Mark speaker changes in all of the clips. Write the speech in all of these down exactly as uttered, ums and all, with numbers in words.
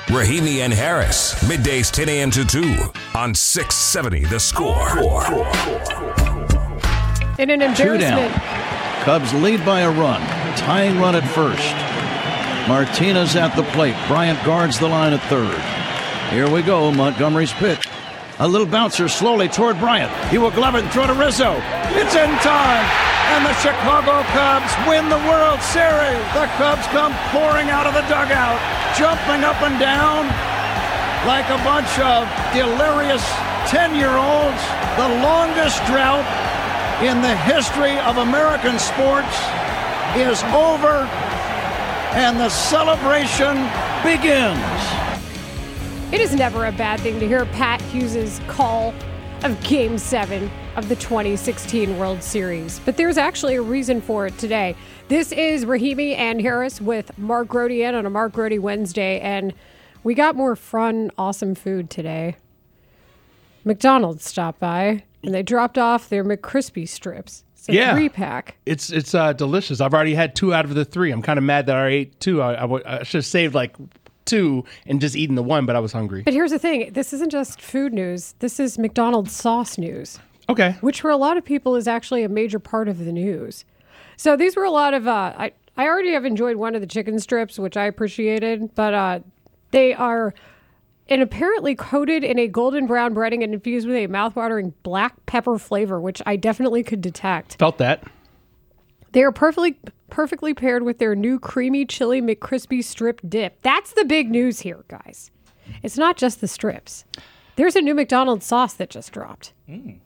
Speaker 1: Rahimi and Harris, middays ten a.m. to two on six seventy The Score.
Speaker 2: In an embarrassment.
Speaker 3: Two down. Cubs lead by a run. Tying run at first. Martinez at the plate. Bryant guards the line at third. Here we go. Montgomery's pitch. A little bouncer slowly toward Bryant. He will glove it and throw to Rizzo. It's in time. And the Chicago Cubs win the World Series. The Cubs come pouring out of the dugout, jumping up and down like a bunch of delirious ten-year-olds. The longest drought in the history of American sports is over, and the celebration begins.
Speaker 2: It is never a bad thing to hear Pat Hughes' call of Game seven of the twenty sixteen World Series. But there's actually a reason for it today. This is Rahimi and Harris with Mark Grote in on a Mark Grote Wednesday, and we got more fun, awesome food today. McDonald's stopped by, and they dropped off their McCrispy strips. It's a
Speaker 4: yeah.
Speaker 2: three-pack.
Speaker 4: It's it's uh, delicious. I've already had two out of the three. I'm kind of mad that I ate two. I, I, w- I should have saved like two and just eaten the one, but I was hungry.
Speaker 2: But here's the thing. This isn't just food news. This is McDonald's sauce news.
Speaker 4: Okay.
Speaker 2: Which for a lot of people is actually a major part of the news. So these were a lot of, uh, I, I already have enjoyed one of the chicken strips, which I appreciated, but uh, they are and apparently coated in a golden brown breading and infused with a mouthwatering black pepper flavor, which I definitely could detect.
Speaker 4: Felt that.
Speaker 2: They are perfectly perfectly paired with their new creamy chili McCrispy strip dip. That's the big news here, guys. It's not just the strips. There's a new McDonald's sauce that just dropped.
Speaker 5: Mm.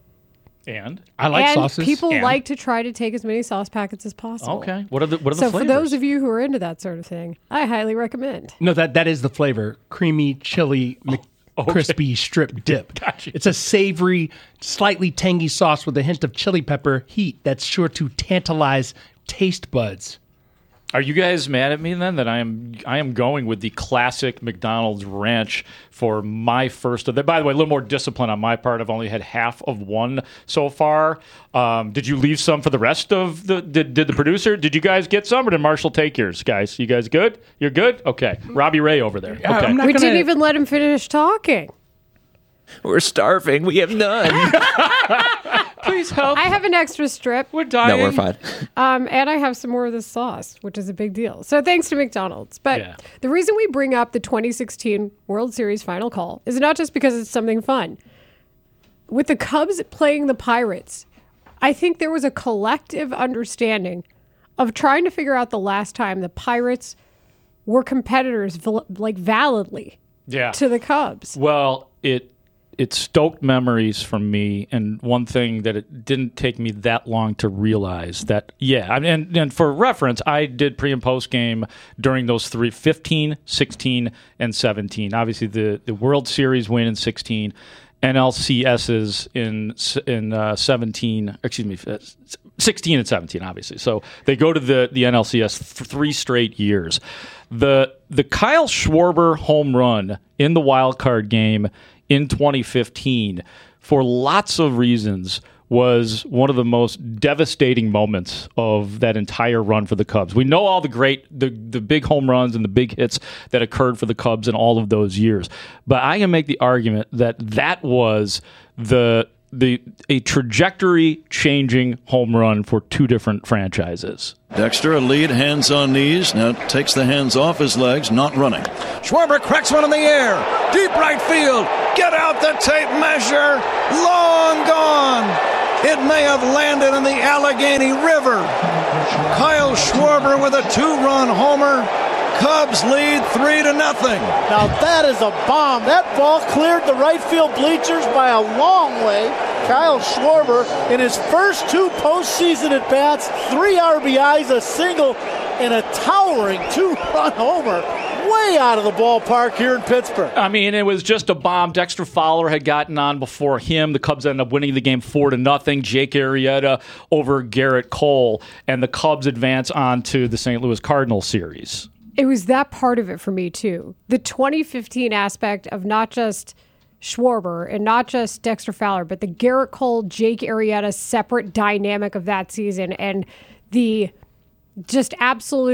Speaker 5: And?
Speaker 4: I like
Speaker 2: and
Speaker 4: sauces.
Speaker 2: People
Speaker 5: and?
Speaker 2: like to try to take as many sauce packets as possible.
Speaker 5: Okay. What are the what are the
Speaker 2: so
Speaker 5: flavors?
Speaker 2: for those of you who are into that sort of thing, I highly recommend.
Speaker 4: No, that that is the flavor. Creamy chili Mc-
Speaker 5: okay.
Speaker 4: crispy strip dip.
Speaker 5: Gotcha.
Speaker 4: It's a savory, slightly tangy sauce with a hint of chili pepper heat that's sure to tantalize taste buds.
Speaker 5: Are you guys mad at me then that I am I am going with the classic McDonald's ranch for my first of the? By the way, a little more discipline on my part. I've only had half of one so far. Um, did you leave some for the rest of the? Did, did the producer? Did you guys get some, or did Marshall take yours, guys? You guys good? You're good. Okay, Robbie Ray over there.
Speaker 4: Yeah,
Speaker 5: okay,
Speaker 4: I'm not
Speaker 2: We
Speaker 4: gonna-
Speaker 2: didn't even let him finish talking.
Speaker 6: We're starving. We have none.
Speaker 5: please help.
Speaker 2: I have an extra strip.
Speaker 5: We're dying.
Speaker 6: No, we're fine.
Speaker 2: Um, and I have some more of this sauce, which is a big deal. So thanks to McDonald's. But
Speaker 5: Yeah.
Speaker 2: the reason we bring up the twenty sixteen World Series final call is not just because it's something fun. With the Cubs playing the Pirates, I think there was a collective understanding of trying to figure out the last time the Pirates were competitors, val- like validly,
Speaker 5: Yeah.
Speaker 2: to the Cubs.
Speaker 5: Well, it it stoked memories from me, and one thing that it didn't take me that long to realize that, yeah, I mean, and, and for reference, I did pre and post game during those three, fifteen, sixteen, and seventeen. Obviously, the, the World Series win in sixteen, N L C S's in in uh, seventeen, excuse me, sixteen and seventeen, obviously. So they go to the, the N L C S th- three straight years. The the Kyle Schwarber home run in the wild card game in twenty fifteen, for lots of reasons, was one of the most devastating moments of that entire run for the Cubs. We know all the great, the, the big home runs and the big hits that occurred for the Cubs in all of those years. But I can make the argument that that was the the a trajectory-changing home run for two different franchises.
Speaker 3: Dexter, a lead, hands on knees. Now takes the hands off his legs, not running. Schwarber cracks one in the air. Deep right field. Get out the tape measure. Long gone. It may have landed in the Allegheny River. Kyle Schwarber with a two-run homer. Cubs lead three to nothing.
Speaker 7: Now that is a bomb. That ball cleared the right field bleachers by a long way. Kyle Schwarber, in his first two postseason at-bats, three R B Is, a single, and a towering two-run homer. Way out of the ballpark here in Pittsburgh.
Speaker 5: I mean, it was just a bomb. Dexter Fowler had gotten on before him. The Cubs ended up winning the game four to nothing. Jake Arrieta over Garrett Cole, and the Cubs advance on to the Saint Louis Cardinals series.
Speaker 2: It was that part of it for me, too. The twenty fifteen aspect of not just Schwarber and not just Dexter Fowler, but the Garrett Cole, Jake Arrieta separate dynamic of that season, and the just absolute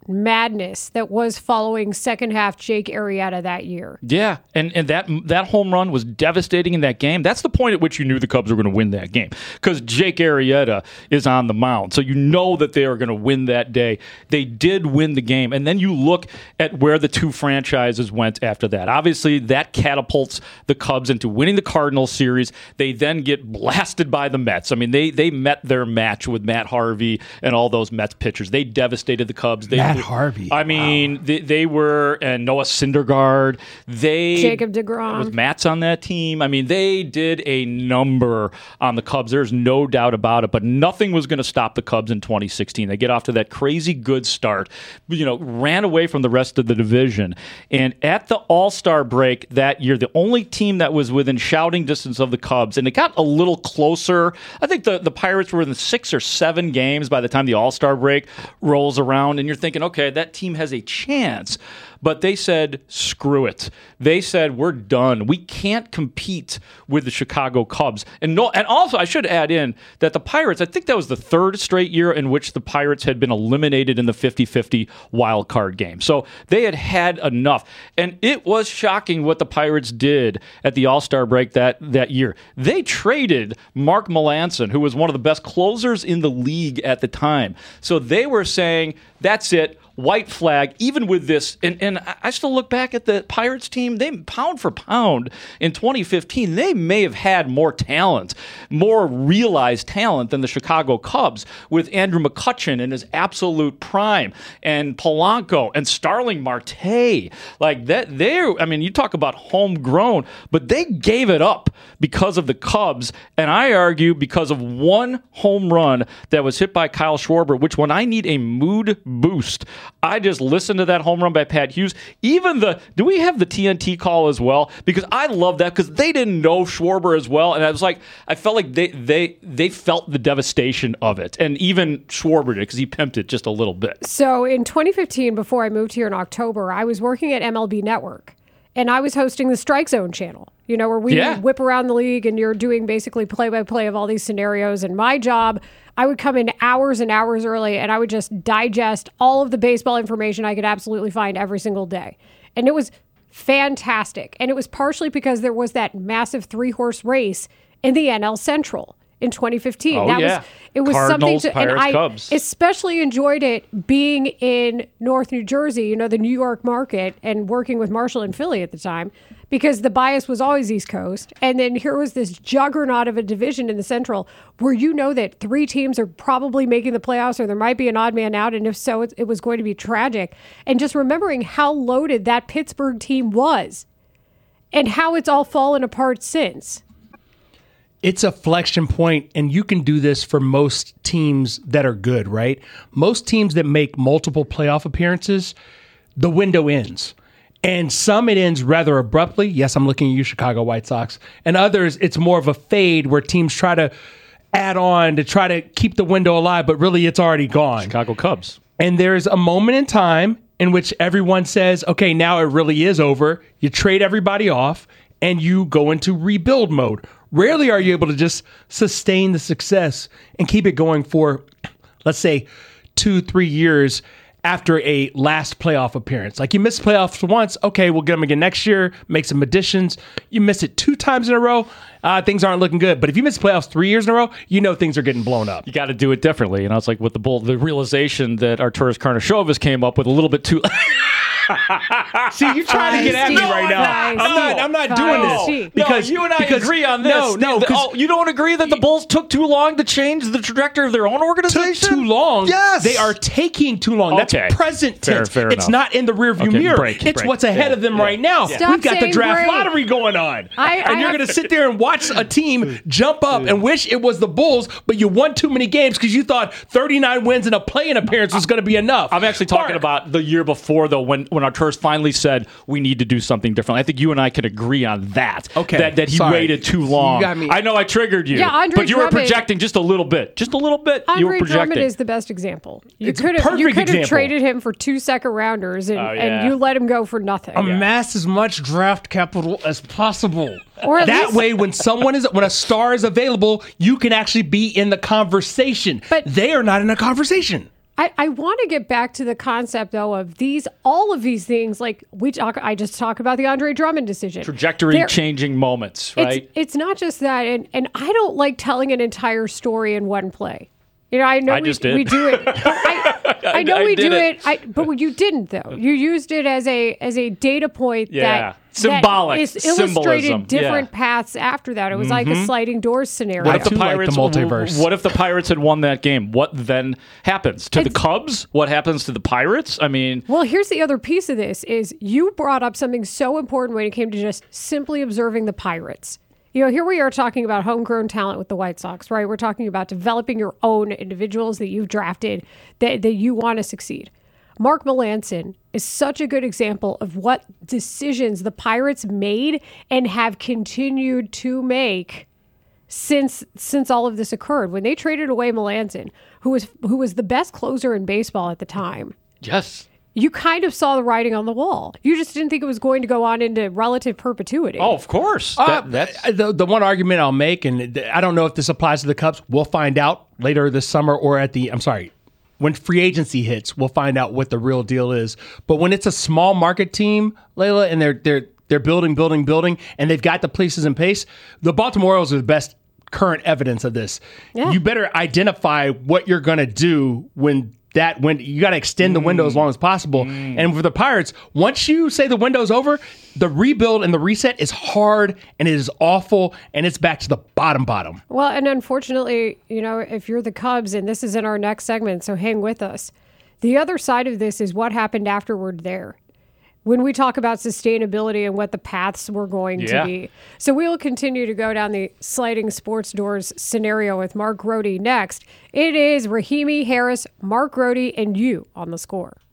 Speaker 2: madness that was following second half Jake Arrieta that year.
Speaker 5: Yeah, and, and that that home run was devastating in that game. That's the point at which you knew the Cubs were going to win that game, because Jake Arrieta is on the mound. So you know that they are going to win that day. They did win the game. And then you look at where the two franchises went after that. Obviously, that catapults the Cubs into winning the Cardinals series. They then get blasted by the Mets. I mean, they they met their match with Matt Harvey and all those Mets pitchers. They devastated the Cubs. They,
Speaker 4: Matt Harvey.
Speaker 5: I mean,
Speaker 4: wow.
Speaker 5: they, they were, and Noah Syndergaard. They
Speaker 2: Jacob deGrom.
Speaker 5: with Matt's on that team. I mean, they did a number on the Cubs. There's no doubt about it. But nothing was going to stop the Cubs in twenty sixteen. They get off to that crazy good start. You know, ran away from the rest of the division. And at the All-Star break that year, the only team that was within shouting distance of the Cubs, and it got a little closer. I think the, the Pirates were in six or seven games by the time the All-Star break rolls around, and you're thinking, okay, that team has a chance. But they said, screw it. They said, we're done. We can't compete with the Chicago Cubs. And no, and also, I should add in that the Pirates, I think that was the third straight year in which the Pirates had been eliminated in the fifty-fifty wild card game. So they had had enough. And it was shocking what the Pirates did at the All-Star break that, that year. They traded Mark Melancon, who was one of the best closers in the league at the time. So they were saying, that's it. White flag, even with this, and, and I still look back at the Pirates team, they pound for pound in twenty fifteen, they may have had more talent, more realized talent than the Chicago Cubs, with Andrew McCutchen in his absolute prime, and Polanco, and Starling Marte. Like that, they're, I mean, you talk about homegrown, but they gave it up because of the Cubs, and I argue because of one home run that was hit by Kyle Schwarber, which when I need a mood boost, I just listened to that home run by Pat Hughes. Even the, do we have the T N T call as well? Because I love that, because they didn't know Schwarber as well. And I was like, I felt like they they they felt the devastation of it. And even Schwarber did, because he pimped it just a little bit.
Speaker 2: So in twenty fifteen, before I moved here in October, I was working at M L B Network, and I was hosting the Strike Zone channel, you know, where we
Speaker 5: Yeah.
Speaker 2: whip around the league and you're doing basically play-by-play of all these scenarios. And my job, I would come in hours and hours early, and I would just digest all of the baseball information I could absolutely find every single day. And it was fantastic. And it was partially because there was that massive three-horse race in the N L Central in twenty fifteen.
Speaker 5: Oh,
Speaker 2: that
Speaker 5: yeah.
Speaker 2: was it was
Speaker 5: Cardinals,
Speaker 2: something to,
Speaker 5: Pirates,
Speaker 2: and I
Speaker 5: Cubs.
Speaker 2: especially enjoyed it being in North New Jersey, you know, the New York market, and working with Marshall and Philly at the time, because the bias was always East Coast. And then here was this juggernaut of a division in the Central where you know that three teams are probably making the playoffs, or there might be an odd man out, and if so, it, it was going to be tragic. And just remembering how loaded that Pittsburgh team was and how it's all fallen apart since.
Speaker 4: It's a flexion point, and you can do this for most teams that are good, right? Most teams that make multiple playoff appearances, the window ends. And some it ends rather abruptly. Yes, I'm looking at you, Chicago White Sox. And others, it's more of a fade where teams try to add on to try to keep the window alive, but really it's already gone.
Speaker 5: Chicago Cubs.
Speaker 4: And there's a moment in time in which everyone says, okay, now it really is over. You trade everybody off and you go into rebuild mode. Rarely are you able to just sustain the success and keep it going for, let's say, two, three years after a last playoff appearance. Like you miss playoffs once, okay, we'll get them again next year, make some additions. You miss it two times in a row, uh, things aren't looking good. But if you miss playoffs three years in a row, you know things are getting blown up.
Speaker 5: You got to do it differently. And I was like, with the bull, the realization that Arturas Karnisovas came up with a little bit too...
Speaker 4: See, you're trying to get at me right now. I'm not. I'm not doing this because
Speaker 5: no, you and I
Speaker 4: because,
Speaker 5: agree on this.
Speaker 4: No, no.
Speaker 5: The, oh, you don't agree that the Bulls took too long to change the trajectory of their own organization?
Speaker 4: Took too long.
Speaker 5: Yes,
Speaker 4: they are taking too long.
Speaker 5: Okay.
Speaker 4: That's present
Speaker 5: Fair,
Speaker 4: tense.
Speaker 5: fair
Speaker 4: it's
Speaker 5: enough.
Speaker 4: not in the rearview
Speaker 5: Okay,
Speaker 4: mirror.
Speaker 5: break,
Speaker 4: it's
Speaker 5: break.
Speaker 4: what's ahead
Speaker 5: Yeah,
Speaker 4: of them
Speaker 5: yeah.
Speaker 4: right now.
Speaker 2: Stop
Speaker 4: We've got the
Speaker 2: saying
Speaker 4: draft
Speaker 2: break.
Speaker 4: lottery going on,
Speaker 2: I-
Speaker 4: and
Speaker 2: I
Speaker 4: you're
Speaker 2: have-
Speaker 4: going to sit there and watch a team jump up and wish it was the Bulls, but you won too many games because you thought thirty-nine wins and a play-in appearance was going to be enough.
Speaker 5: I'm actually talking
Speaker 4: Mark.
Speaker 5: about the year before, though, when when Arturas finally said we need to do something different. I think you and I can agree on that.
Speaker 4: Okay,
Speaker 5: that that he
Speaker 4: sorry.
Speaker 5: waited too long.
Speaker 4: You got me.
Speaker 5: I know I triggered you.
Speaker 2: Yeah, Andre
Speaker 5: but you were
Speaker 2: Drummond-
Speaker 5: projecting just a little bit, just a little bit. you were
Speaker 2: Andre
Speaker 5: projecting.
Speaker 2: Drummond is the best example. You
Speaker 4: It's a
Speaker 2: could have you
Speaker 4: perfect
Speaker 2: could have
Speaker 4: example.
Speaker 2: traded him for two second rounders, and,
Speaker 5: Oh, yeah.
Speaker 2: and you let him go for nothing.
Speaker 4: Amass as much draft capital as possible.
Speaker 2: Or at
Speaker 4: that
Speaker 2: least-
Speaker 4: way, when someone is when a star is available, you can actually be in the conversation.
Speaker 2: But-
Speaker 4: they are not in a conversation.
Speaker 2: I, I want to get back to the concept, though, of these, all of these things. Like we talk, I just talk about the Andre Drummond decision.
Speaker 5: Trajectory changing moments, right?
Speaker 2: It's, it's not just that. And, and I don't like telling an entire story in one play. You know, I know
Speaker 5: I
Speaker 2: we,
Speaker 5: just did.
Speaker 2: we do it. I, I know
Speaker 5: I
Speaker 2: we do
Speaker 5: it.
Speaker 2: it, I, but you didn't, though. You used it as a as a data point
Speaker 5: Yeah.
Speaker 2: that
Speaker 5: Symbolic
Speaker 2: that is illustrated
Speaker 5: symbolism.
Speaker 2: different
Speaker 5: Yeah.
Speaker 2: paths after that. It was like a sliding doors scenario.
Speaker 5: What if the
Speaker 4: too like
Speaker 5: Pirates?
Speaker 4: the multiverse.
Speaker 5: What if the Pirates had won that game? What then happens to the
Speaker 2: It's-
Speaker 5: Cubs? What happens to the Pirates? I mean,
Speaker 2: Well, here's the other piece of this is you brought up something so important when it came to just simply observing the Pirates. You know, here we are talking about homegrown talent with the White Sox, right? We're talking about developing your own individuals that you've drafted that, that you want to succeed. Mark Melancon is such a good example of what decisions the Pirates made and have continued to make since since all of this occurred. When they traded away Melancon, who was who was the best closer in baseball at the time,
Speaker 5: yes.
Speaker 2: you kind of saw the writing on the wall. You just didn't think it was going to go on into relative perpetuity.
Speaker 5: Oh, of course.
Speaker 4: Uh,
Speaker 5: That- that's
Speaker 4: the, the one argument I'll make, and I don't know if this applies to the Cubs, we'll find out later this summer or at the, I'm sorry, when free agency hits, we'll find out what the real deal is. But when it's a small market team, Layla, and they're they're they're building, building, building, and they've got the pieces in place, the Baltimore Orioles are the best current evidence of this.
Speaker 2: Yeah.
Speaker 4: You better identify what you're going to do when that when you got to extend the window as long as possible. And for the Pirates, once you say the window's over, the rebuild and the reset is hard and it is awful and it's back to the bottom bottom.
Speaker 2: Well, and unfortunately, you know, if you're the Cubs, and this is in our next segment, so hang with us. The other side of this is what happened afterward there. When we talk about sustainability and what the paths were going
Speaker 5: Yeah.
Speaker 2: to be. So we will continue to go down the sliding sports doors scenario with Mark Grote next. It is Rahimi Harris, Mark Grote, and you on The Score.